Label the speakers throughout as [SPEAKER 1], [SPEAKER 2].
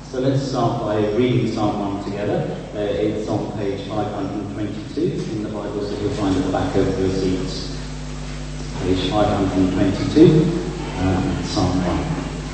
[SPEAKER 1] So let's start by reading Psalm 1 together. It's on page 522 in the Bibles that you'll find at the back of your seats. Page 522, Psalm 1.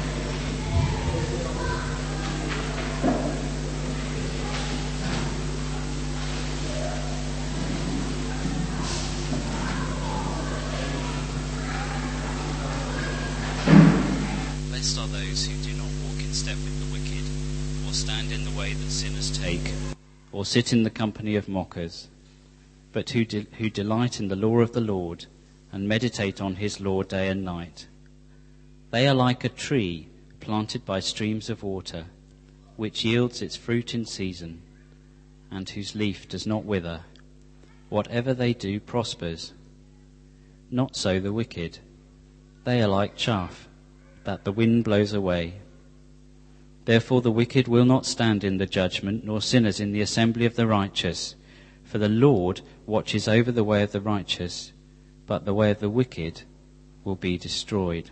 [SPEAKER 2] Blessed are those who do not walk in step with the wicked, or stand in the way that sinners take, or sit in the company of mockers, but who delight in the law of the Lord, and meditate on his law day and night. They are like a tree planted by streams of water, which yields its fruit in season, and whose leaf does not wither. Whatever they do prospers. Not so the wicked. They are like chaff that the wind blows away. Therefore the wicked will not stand in the judgment, nor sinners in the assembly of the righteous. For the Lord watches over the way of the righteous, but the way of the wicked will be destroyed.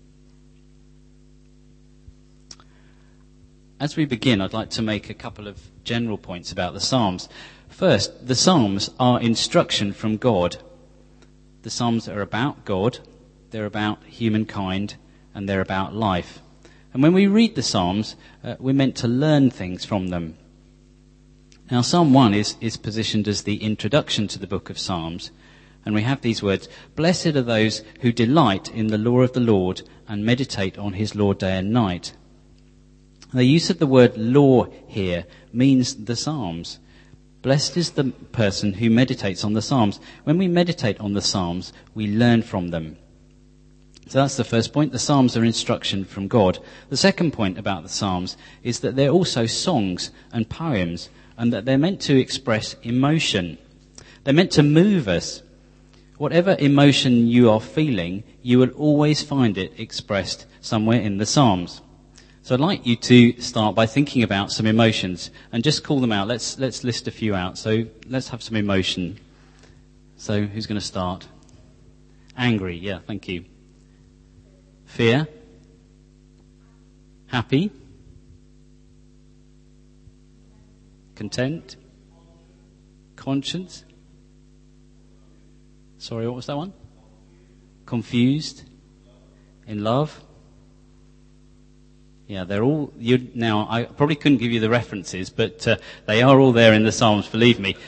[SPEAKER 2] As we begin, I'd like to make a couple of general points about the Psalms. First, the Psalms are instruction from God. The Psalms are about God, they're about humankind, and they're about life. And when we read the Psalms, we're meant to learn things from them. Now, Psalm 1 is positioned as the introduction to the book of Psalms. And we have these words, "Blessed are those who delight in the law of the Lord and meditate on his law day and night." The use of the word law here means the Psalms. Blessed is the person who meditates on the Psalms. When we meditate on the Psalms, we learn from them. So that's the first point. The Psalms are instruction from God. The second point about the Psalms is that they're also songs and poems, and that they're meant to express emotion. They're meant to move us. Whatever emotion you are feeling, you will always find it expressed somewhere in the Psalms. So I'd like you to start by thinking about some emotions and just call them out. Let's list a few out. So let's have some emotion. So who's going to start? Angry, yeah, thank you. Fear? Happy? Content? Conscience? Sorry, what was that one? Confused? In love? Yeah, they're all... Now, I probably couldn't give you the references, but they are all there in the Psalms, believe me.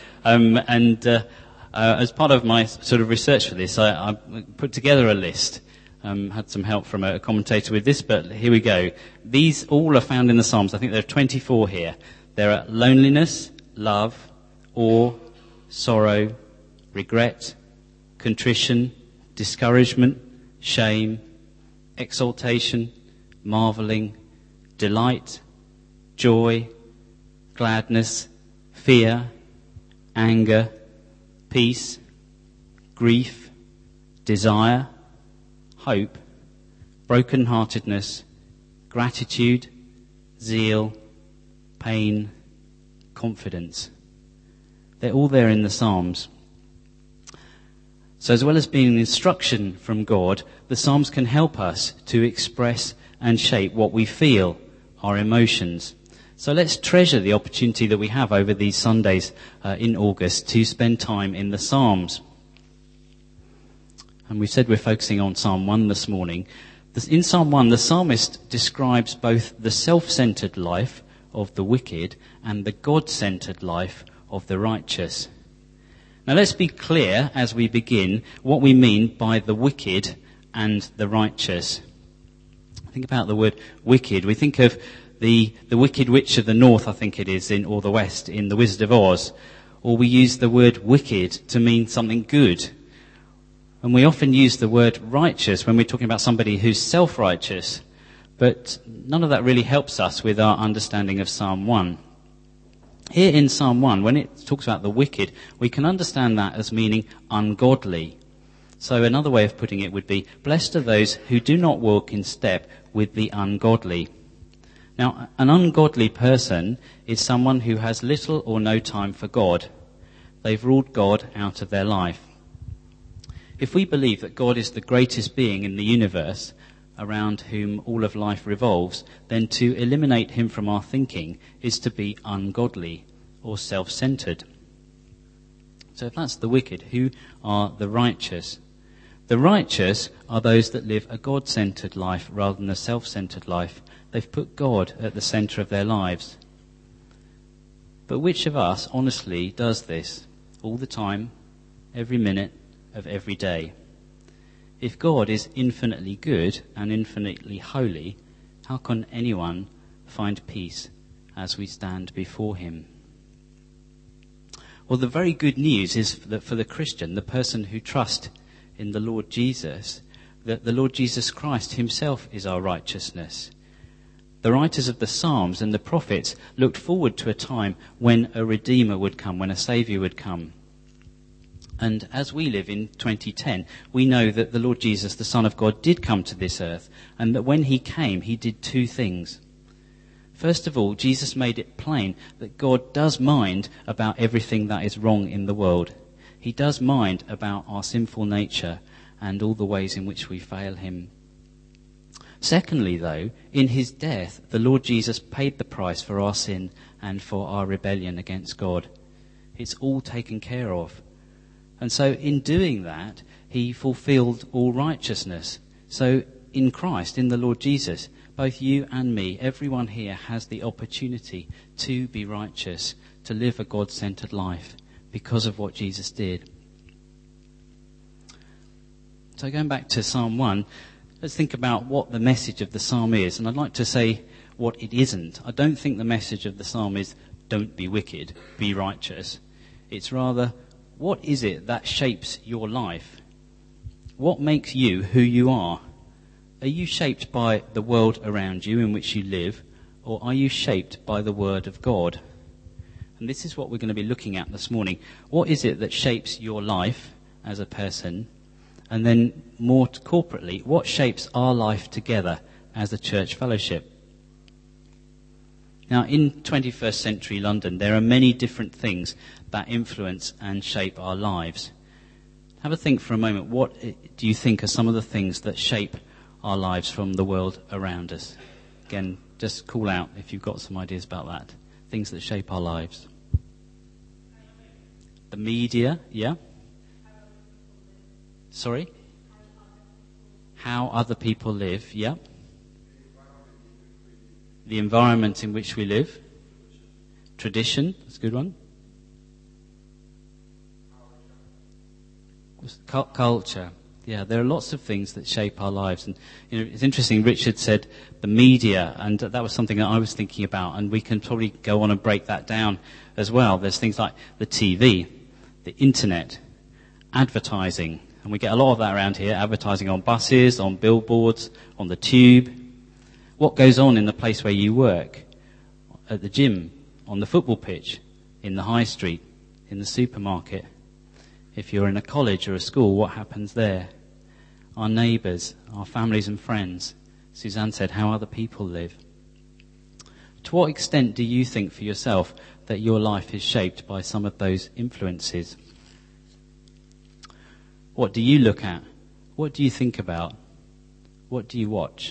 [SPEAKER 2] As part of my sort of research for this, I put together a list. Had some help from a commentator with this, but here we go. These all are found in the Psalms. I think there are 24 here. There are loneliness, love, awe, sorrow, regret, contrition, discouragement, shame, exaltation, marveling, delight, joy, gladness, fear, anger, peace, grief, desire, hope, brokenheartedness, gratitude, zeal, pain, confidence. They're all there in the Psalms. So as well as being an instruction from God, the Psalms can help us to express and shape what we feel, our emotions. So let's treasure the opportunity that we have over these Sundays in August to spend time in the Psalms. And we said we're focusing on Psalm 1 this morning. In Psalm 1, the psalmist describes both the self-centered life of the wicked and the God-centered life of the righteous. Now let's be clear as we begin what we mean by the wicked and the righteous. Think about the word wicked. We think of the Wicked Witch of the North, I think it is, or the West, in The Wizard of Oz. Or we use the word wicked to mean something good. And we often use the word righteous when we're talking about somebody who's self-righteous. But none of that really helps us with our understanding of Psalm 1. Here in Psalm 1, when it talks about the wicked, we can understand that as meaning ungodly. So another way of putting it would be, blessed are those who do not walk in step with the ungodly. Now, an ungodly person is someone who has little or no time for God. They've ruled God out of their life. If we believe that God is the greatest being in the universe, around whom all of life revolves, then to eliminate him from our thinking is to be ungodly or self-centered. So if that's the wicked, who are the righteous? The righteous are those that live a God-centered life rather than a self-centered life. They've put God at the center of their lives. But which of us honestly does this all the time, every minute of every day? If God is infinitely good and infinitely holy, how can anyone find peace as we stand before him? Well, the very good news is that for the Christian, the person who trusts in the Lord Jesus, that the Lord Jesus Christ himself is our righteousness. The writers of the Psalms and the prophets looked forward to a time when a Redeemer would come, when a Saviour would come. And as we live in 2010, we know that the Lord Jesus, the Son of God, did come to this earth, and that when he came, he did two things. First of all, Jesus made it plain that God does mind about everything that is wrong in the world. He does mind about our sinful nature and all the ways in which we fail him. Secondly, though, in his death, the Lord Jesus paid the price for our sin and for our rebellion against God. It's all taken care of. And so in doing that, he fulfilled all righteousness. So in Christ, in the Lord Jesus, both you and me, everyone here has the opportunity to be righteous, to live a God-centered life because of what Jesus did. So going back to Psalm 1, let's think about what the message of the psalm is. And I'd like to say what it isn't. I don't think the message of the psalm is don't be wicked, be righteous. It's rather, what is it that shapes your life? What makes you who you are? Are you shaped by the world around you in which you live, or are you shaped by the Word of God? And this is what we're going to be looking at this morning. What is it that shapes your life as a person? And then more corporately, what shapes our life together as a church fellowship? Now, in 21st century London, there are many different things that influence and shape our lives. Have a think for a moment. What do you think are some of the things that shape our lives from the world around us? Again, just call out if you've got some ideas about that. Things that shape our lives. The media, yeah? Sorry? How other people live, yeah? The environment in which we live. Tradition, that's a good one. Culture. Yeah, there are lots of things that shape our lives. And it's interesting, Richard said the media, and that was something that I was thinking about, and we can probably go on and break that down as well. There's things like the TV, the internet, advertising, and we get a lot of that around here, advertising on buses, on billboards, on the tube. What goes on in the place where you work, at the gym, on the football pitch, in the high street, in the supermarket. If you're in a college or a school, what happens there? Our neighbours, our families and friends. Suzanne said how other people live. To what extent do you think for yourself that your life is shaped by some of those influences? What do you look at? What do you think about? What do you watch?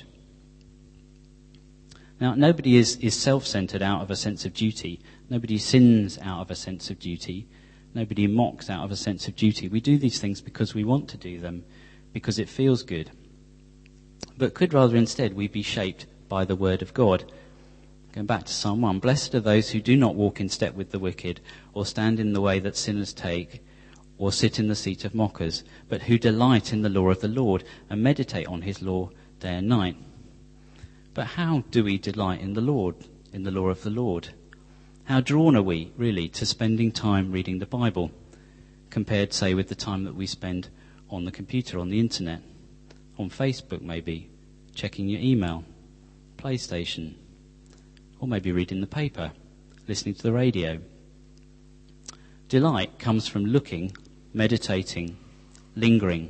[SPEAKER 2] Now, nobody is self-centered out of a sense of duty. Nobody sins out of a sense of duty. Nobody mocks out of a sense of duty. We do these things because we want to do them, because it feels good. But could rather instead we be shaped by the Word of God? Going back to Psalm 1, blessed are those who do not walk in step with the wicked, or stand in the way that sinners take, or sit in the seat of mockers, but who delight in the law of the Lord, and meditate on his law day and night. But how do we delight in the Lord, in the law of the Lord? How drawn are we, really, to spending time reading the Bible, compared, say, with the time that we spend on the computer, on the internet, on Facebook maybe, checking your email, PlayStation, or maybe reading the paper, listening to the radio? Delight comes from looking, meditating, lingering.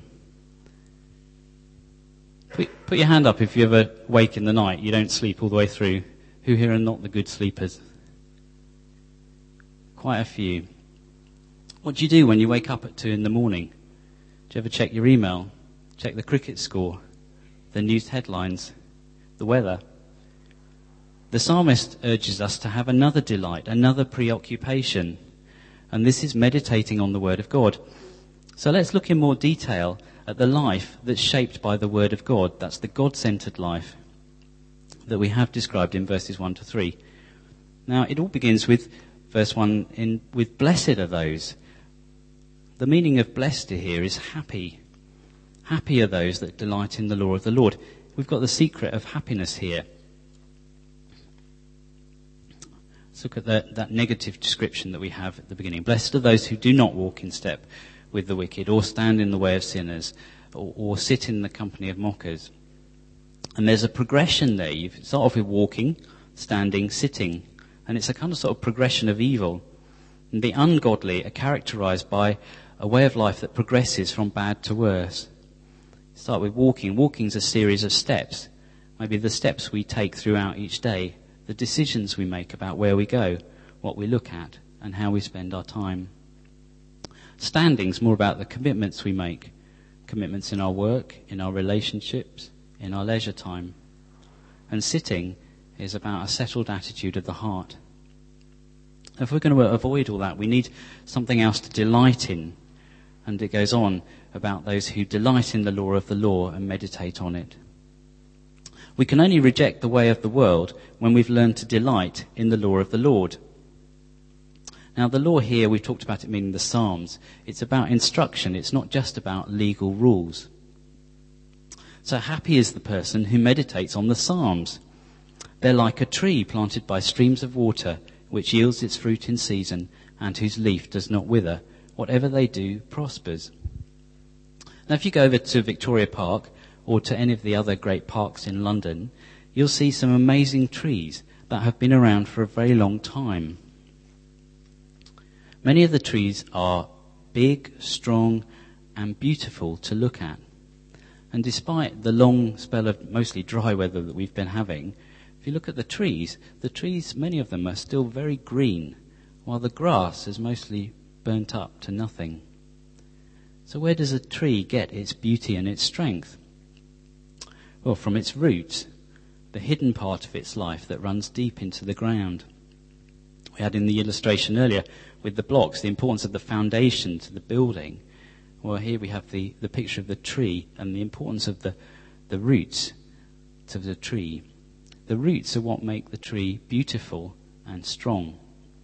[SPEAKER 2] Put your hand up if you ever wake in the night, you don't sleep all the way through. Who here are not the good sleepers? Quite a few. What do you do when you wake up at 2 a.m? Do you ever check your email? Check the cricket score? the news headlines, the weather. The psalmist urges us to have another delight, another preoccupation, and this is meditating on the Word of God. So let's look in more detail at the life that's shaped by the Word of God. That's the God-centered life that we have described in verses 1 to 3. Now, it all begins with verse 1 with blessed are those. The meaning of blessed here is happy. Happy are those that delight in the law of the Lord. We've got the secret of happiness here. Let's look at that negative description that we have at the beginning. Blessed are those who do not walk in step with the wicked, or stand in the way of sinners, or sit in the company of mockers. And there's a progression there. You start off with walking, standing, sitting, and it's a kind of sort of progression of evil. And the ungodly are characterized by a way of life that progresses from bad to worse. Start with walking. Walking's a series of steps. Maybe the steps we take throughout each day, the decisions we make about where we go, what we look at, and how we spend our time. Standing's more about the commitments we make. Commitments in our work, in our relationships, in our leisure time. And sitting is about a settled attitude of the heart. If we're going to avoid all that, we need something else to delight in. And it goes on about those who delight in the law of the law and meditate on it. We can only reject the way of the world when we've learned to delight in the law of the Lord. Now, the law here, we've talked about it meaning the Psalms. It's about instruction. It's not just about legal rules. So happy is the person who meditates on the Psalms. They're like a tree planted by streams of water, which yields its fruit in season, and whose leaf does not wither. Whatever they do prospers. Now, if you go over to Victoria Park, or to any of the other great parks in London, you'll see some amazing trees that have been around for a very long time. Many of the trees are big, strong, and beautiful to look at. And despite the long spell of mostly dry weather that we've been having, if you look at the trees, many of them are still very green, while the grass is mostly burnt up to nothing. So where does a tree get its beauty and its strength? Well, from its roots, the hidden part of its life that runs deep into the ground. We had in the illustration earlier with the blocks the importance of the foundation to the building. Well, here we have the picture of the tree and the importance of the roots to the tree. The roots are what make the tree beautiful and strong.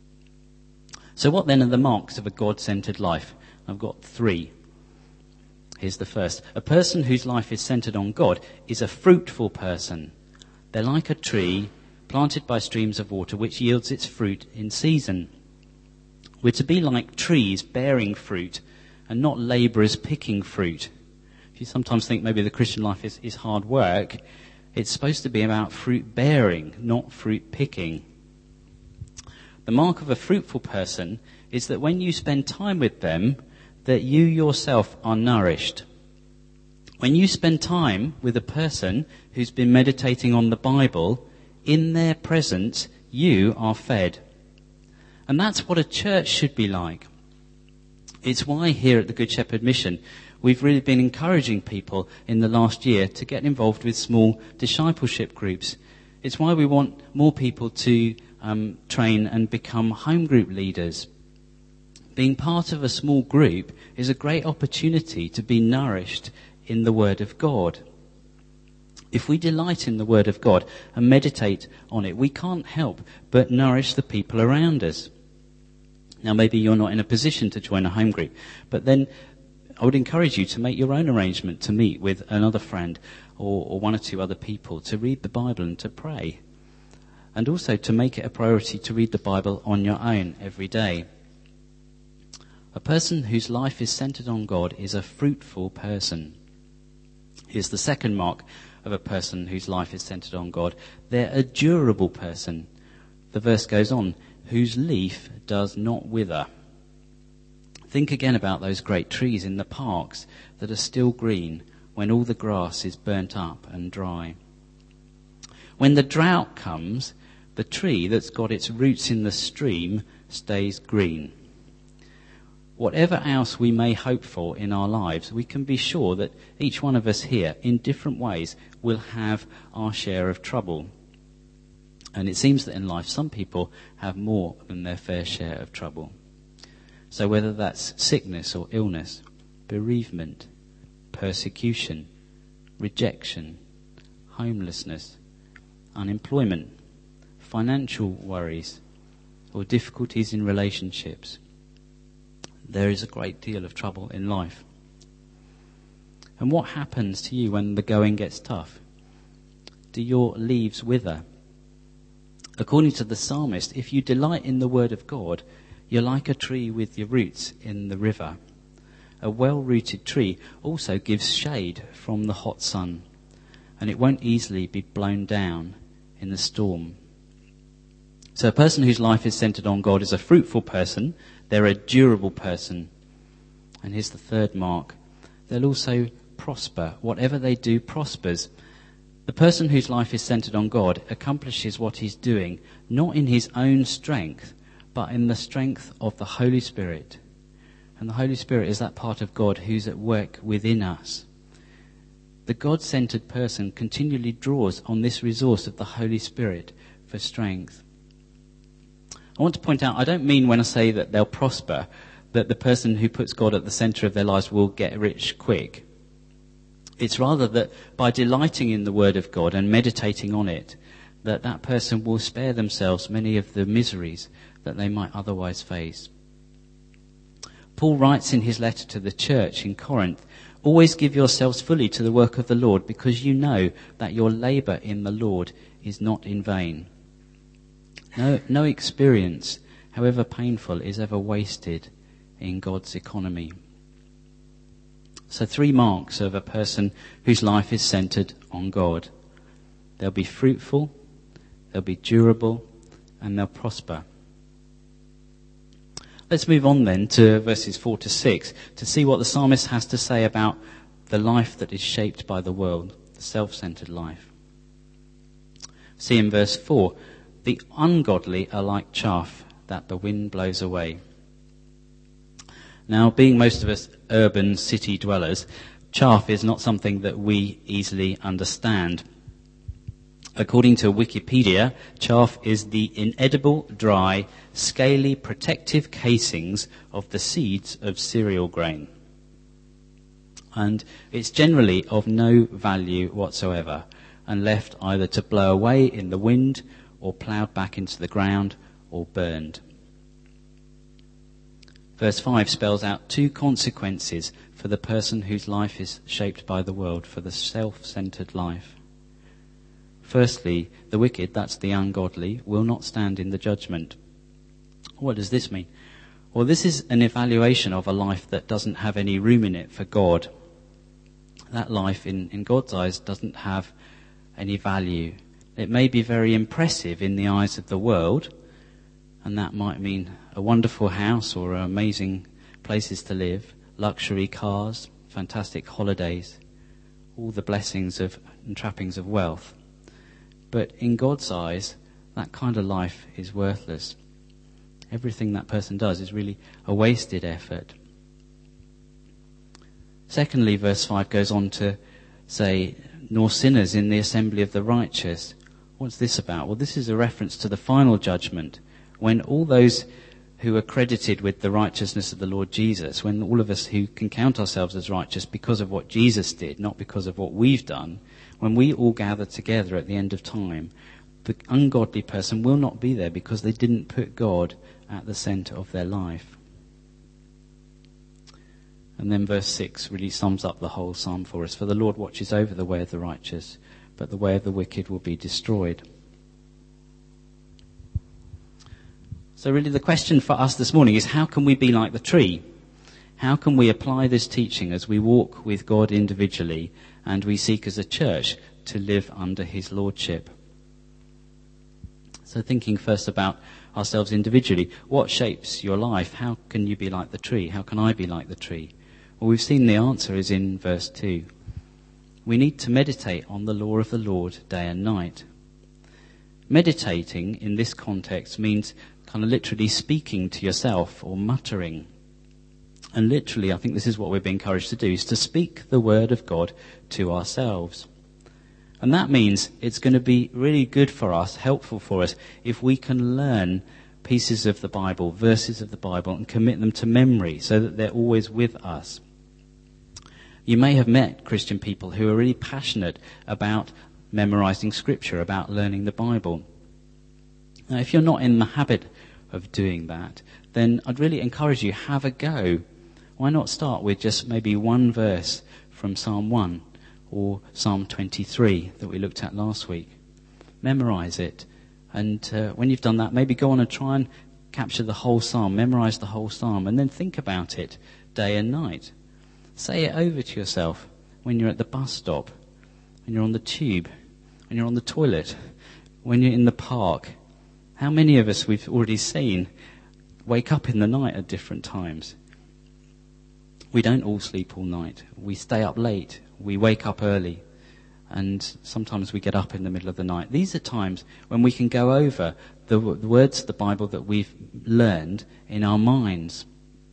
[SPEAKER 2] So what then are the marks of a God-centered life? I've got 3. Here's the first. A person whose life is centered on God is a fruitful person. They're like a tree planted by streams of water which yields its fruit in season. We're to be like trees bearing fruit and not labourers picking fruit. If you sometimes think maybe the Christian life is hard work, it's supposed to be about fruit bearing, not fruit picking. The mark of a fruitful person is that when you spend time with them, that you yourself are nourished. When you spend time with a person who's been meditating on the Bible, in their presence, you are fed. And that's what a church should be like. It's why here at the Good Shepherd Mission, we've really been encouraging people in the last year to get involved with small discipleship groups. It's why we want more people to train and become home group leaders. Being part of a small group is a great opportunity to be nourished in the Word of God. If we delight in the Word of God and meditate on it, we can't help but nourish the people around us. Now, maybe you're not in a position to join a home group, but then I would encourage you to make your own arrangement to meet with another friend or 1 or 2 other people to read the Bible and to pray. And also to make it a priority to read the Bible on your own every day. A person whose life is centered on God is a fruitful person. Here's the second mark of a person whose life is centered on God. They're a durable person. The verse goes on, whose leaf does not wither. Think again about those great trees in the parks that are still green when all the grass is burnt up and dry. When the drought comes, the tree that's got its roots in the stream stays green. whatever else we may hope for in our lives, we can be sure that each one of us here, in different ways, will have our share of trouble. And it seems that in life, some people have more than their fair share of trouble. So whether that's sickness or illness, bereavement, persecution, rejection, homelessness, unemployment, financial worries, or difficulties in relationships, there is a great deal of trouble in life. And what happens to you when the going gets tough? Do your leaves wither? According to the psalmist, if you delight in the word of God, you're like a tree with your roots in the river. A well-rooted tree also gives shade from the hot sun, and it won't easily be blown down in the storm. So a person whose life is centered on God is a fruitful person. They're a durable person. And here's the third mark. They'll also prosper. Whatever they do prospers. The person whose life is centered on God accomplishes what he's doing, not in his own strength, but in the strength of the Holy Spirit. And the Holy Spirit is that part of God who's at work within us. The God-centered person continually draws on this resource of the Holy Spirit for strength. I want to point out, I don't mean when I say that they'll prosper, that the person who puts God at the centre of their lives will get rich quick. It's rather that by delighting in the Word of God and meditating on it, that person will spare themselves many of the miseries that they might otherwise face. Paul writes in his letter to the church in Corinth, "Always give yourselves fully to the work of the Lord, because you know that your labour in the Lord is not in vain." No experience, however painful, is ever wasted in God's economy. So 3 marks of a person whose life is centered on God. They'll be fruitful, they'll be durable, and they'll prosper. Let's move on then to verses 4 to 6 to see what the psalmist has to say about the life that is shaped by the world, the self-centered life. See in verse 4, "The ungodly are like chaff that the wind blows away." Now, being most of us urban city dwellers, chaff is not something that we easily understand. According to Wikipedia, chaff is the inedible, dry, scaly, protective casings of the seeds of cereal grain. And it's generally of no value whatsoever, and left either to blow away in the wind, or ploughed back into the ground, or burned. Verse 5 spells out 2 consequences for the person whose life is shaped by the world, for the self-centered life. Firstly, the wicked, that's the ungodly, will not stand in the judgment. What does this mean? Well, this is an evaluation of a life that doesn't have any room in it for God. That life, in God's eyes, doesn't have any value. It may be very impressive in the eyes of the world, and that might mean a wonderful house or amazing places to live, luxury cars, fantastic holidays, all the blessings and trappings of wealth. But in God's eyes, that kind of life is worthless. Everything that person does is really a wasted effort. Secondly, verse 5 goes on to say, "Nor sinners in the assembly of the righteous." What's this about? Well, this is a reference to the final judgment, when all those who are credited with the righteousness of the Lord Jesus, when all of us who can count ourselves as righteous because of what Jesus did, not because of what we've done, when we all gather together at the end of time, the ungodly person will not be there because they didn't put God at the centre of their life. And then verse 6 really sums up the whole psalm for us. "For the Lord watches over the way of the righteous, but the way of the wicked will be destroyed." So really the question for us this morning is, how can we be like the tree? How can we apply this teaching as we walk with God individually and we seek as a church to live under his lordship? So thinking first about ourselves individually, what shapes your life? How can you be like the tree? How can I be like the tree? Well, we've seen the answer is in verse 2. We need to meditate on the law of the Lord day and night. Meditating in this context means kind of literally speaking to yourself or muttering. And literally, I think this is what we're being encouraged to do, is to speak the word of God to ourselves. And that means it's going to be really good for us, helpful for us, if we can learn pieces of the Bible, verses of the Bible, and commit them to memory so that they're always with us. You may have met Christian people who are really passionate about memorizing Scripture, about learning the Bible. Now, if you're not in the habit of doing that, then I'd really encourage you, have a go. Why not start with just maybe one verse from Psalm 1 or Psalm 23 that we looked at last week? Memorize it. And when you've done that, maybe go on and try and capture the whole psalm, memorize the whole psalm, and then think about it day and night. Say it over to yourself when you're at the bus stop, when you're on the tube, when you're on the toilet, when you're in the park. How many of us we've already seen wake up in the night at different times? We don't all sleep all night. We stay up late. We wake up early. And sometimes we get up in the middle of the night. These are times when we can go over the words of the Bible that we've learned in our minds.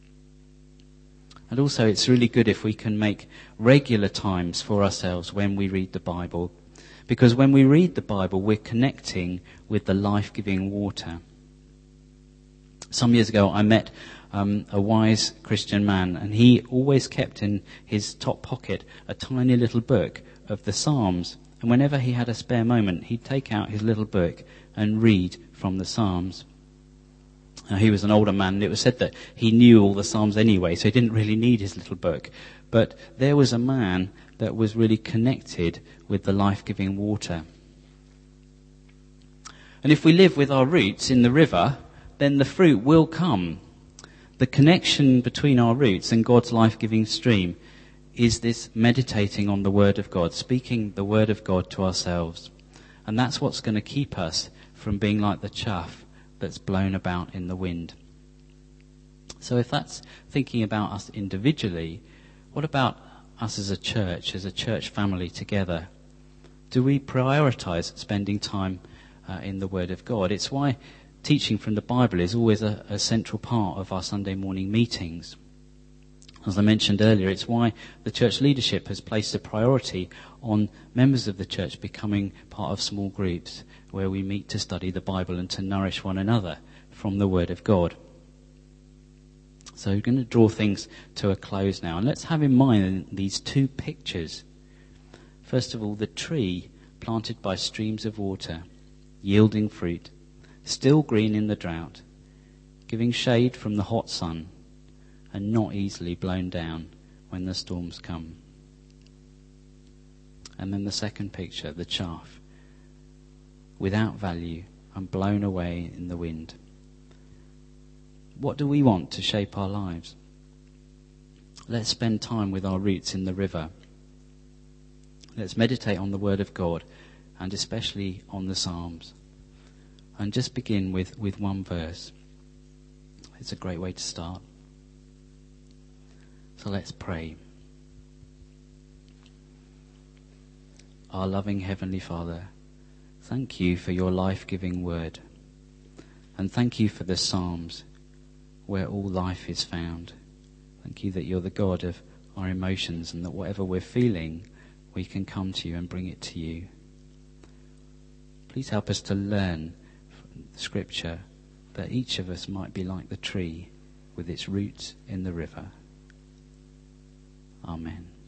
[SPEAKER 2] And also it's really good if we can make regular times for ourselves when we read the Bible. Because when we read the Bible, we're connecting with the life-giving water. Some years ago I met a wise Christian man, and he always kept in his top pocket a tiny little book of the Psalms. And whenever he had a spare moment, he'd take out his little book and read from the Psalms. Now, he was an older man, and it was said that he knew all the Psalms anyway, so he didn't really need his little book. But there was a man that was really connected with the life-giving water. And if we live with our roots in the river, then the fruit will come. The connection between our roots and God's life-giving stream is this meditating on the Word of God, speaking the Word of God to ourselves. And that's what's going to keep us from being like the chaff that's blown about in the wind. So if that's thinking about us individually, what about us as a church family together? Do we prioritize spending time in the Word of God? It's why teaching from the Bible is always a central part of our Sunday morning meetings. As I mentioned earlier, it's why the church leadership has placed a priority on members of the church becoming part of small groups where we meet to study the Bible and to nourish one another from the Word of God. So we're going to draw things to a close now. And let's have in mind these two pictures. First of all, the tree planted by streams of water, yielding fruit, still green in the drought, giving shade from the hot sun, and not easily blown down when the storms come. And then the second picture, the chaff, without value and blown away in the wind. What do we want to shape our lives? Let's spend time with our roots in the river. Let's meditate on the Word of God, and especially on the Psalms. And just begin with one verse. It's a great way to start. So let's pray. Our loving Heavenly Father, thank you for your life-giving word. And thank you for the Psalms, where all life is found. Thank you that you're the God of our emotions, and that whatever we're feeling, we can come to you and bring it to you. Please help us to learn from Scripture that each of us might be like the tree with its roots in the river. Amen.